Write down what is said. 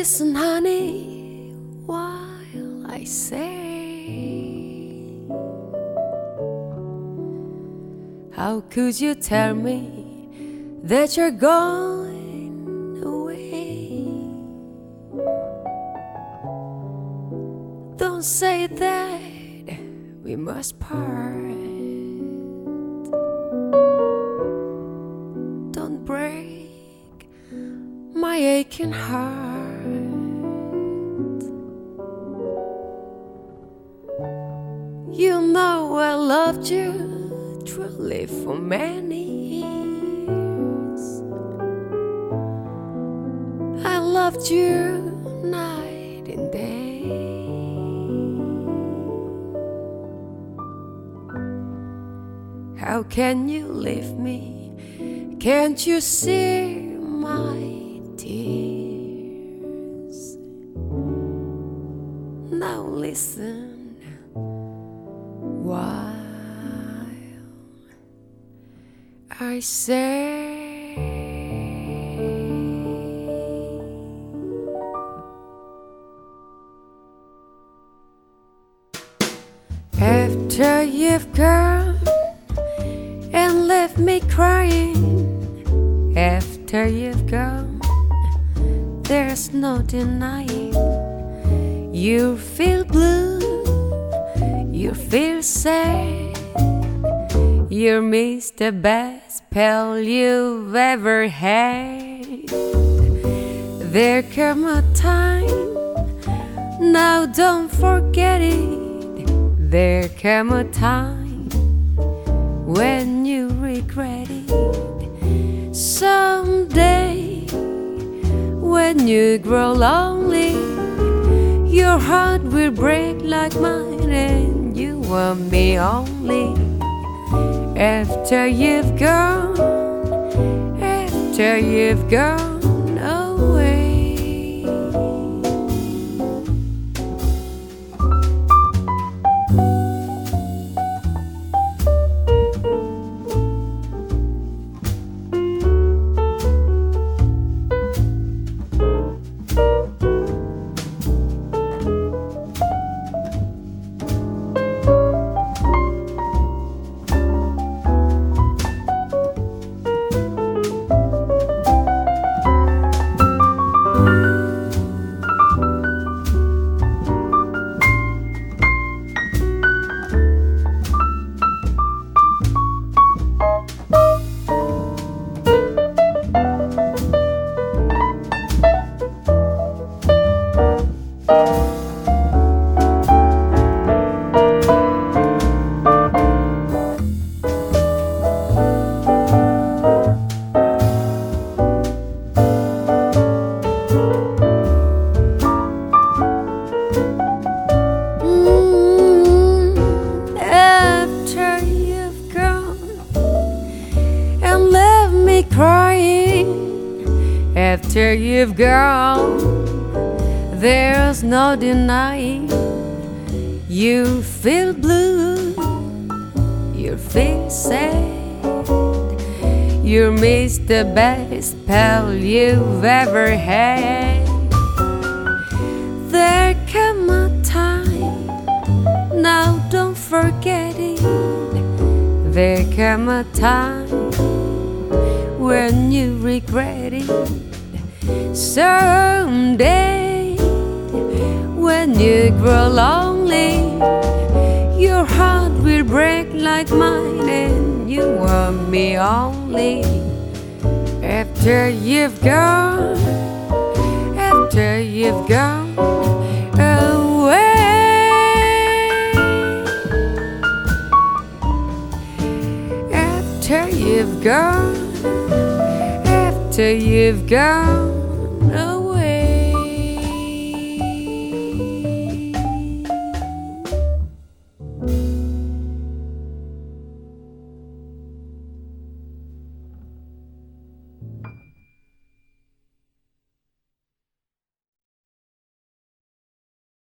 Listen, honey, while I say, how could you tell me that you're going away? Don't say that we must part. Don't break my aching heart. You know I loved you truly for many years. I loved you night and day. How can you leave me? Can't you see my tears? Now listen while I say, after you've gone and left me crying, after you've gone, there's no denying. You feel blue, you feel sad, you miss the best pal you've ever had. There come a time, now don't forget it. There come a time when you regret it. Someday, when you grow lonely, your heart will break like mine, and you want me only. After you've gone, after you've gone away. Crying after you've gone, there's no denying. You feel blue, you feel sad, you miss the best pal you've ever had. There come a time, now don't forget it. There come a time when you regret it. Someday, when you grow lonely, your heart will break like mine, and you want me only. After you've gone, after you've gone away. After you've gone, after you've gone